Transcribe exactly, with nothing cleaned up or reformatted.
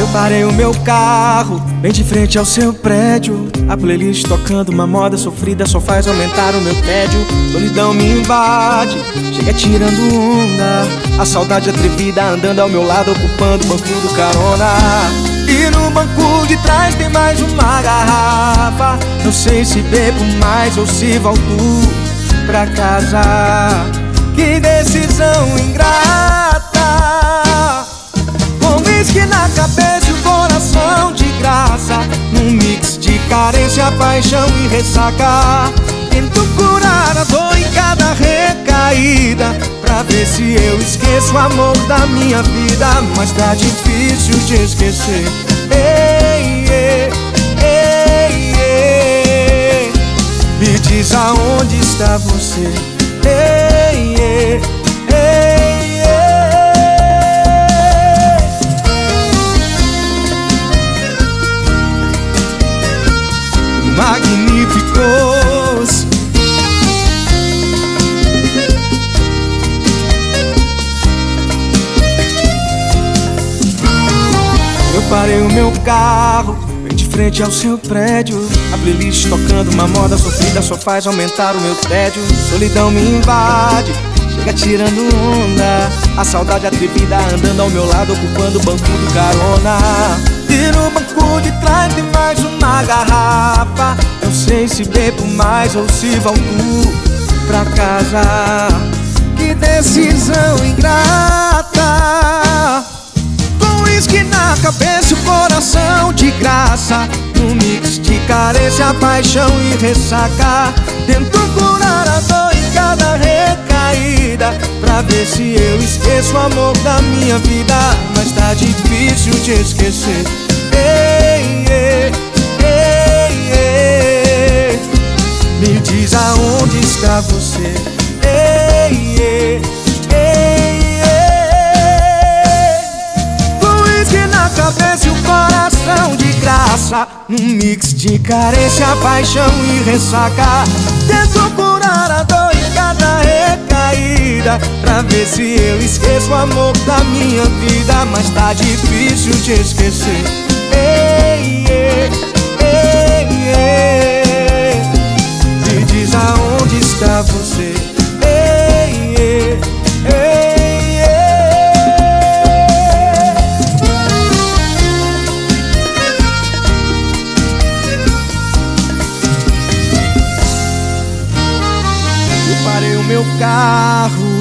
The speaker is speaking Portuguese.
Parei o meu carro bem de frente ao seu prédio. A playlist tocando uma moda sofrida só faz aumentar o meu tédio. Solidão me invade, chega tirando onda. A saudade atrevida andando ao meu lado, ocupando o banco do carona. E no banco de trás tem mais uma garrafa. Não sei se bebo mais ou se volto pra casa. Que decisão ingrata. Com whisky na cabeça e o coração de graça, num mix de carência, paixão e ressaca. Tento curar a dor em cada recaída, pra ver se eu esqueço o amor da minha vida. Mas tá difícil de esquecer. Ei, ei, ei, ei. Me diz aonde está você. Ei, ei, ei, ei. Magníficos. Eu parei o meu carro bem de frente ao seu prédio. A playlist tocando uma moda sofrida só faz aumentar o meu tédio. Solidão me invade, chega tirando onda. A saudade atrevida andando ao meu lado, ocupando o banco do carona. E no banco de trás tem mais uma garrafa. Não sei se bebo mais ou se volto pra casa. Que decisão ingrata. Com uísque na cabeça e o coração de graça, num mix de carência, paixão e ressaca. Tento curar a dor em cada recaída, pra ver se eu esqueço o amor da minha vida. Mas tá difícil de esquecer. Ei, ei, ei, ei. Me diz aonde está você. Ei, ei, ei, ei. Com uísque na cabeça e o coração de graça, num mix de carência, paixão e ressaca. Tento curar a dor em cada recaída, pra ver se eu esqueço o amor da minha vida. Mas tá difícil de esquecer. Ei, ei, ei, ei. Me diz aonde está você. Ei, ei, ei, ei. Eu parei o meu carro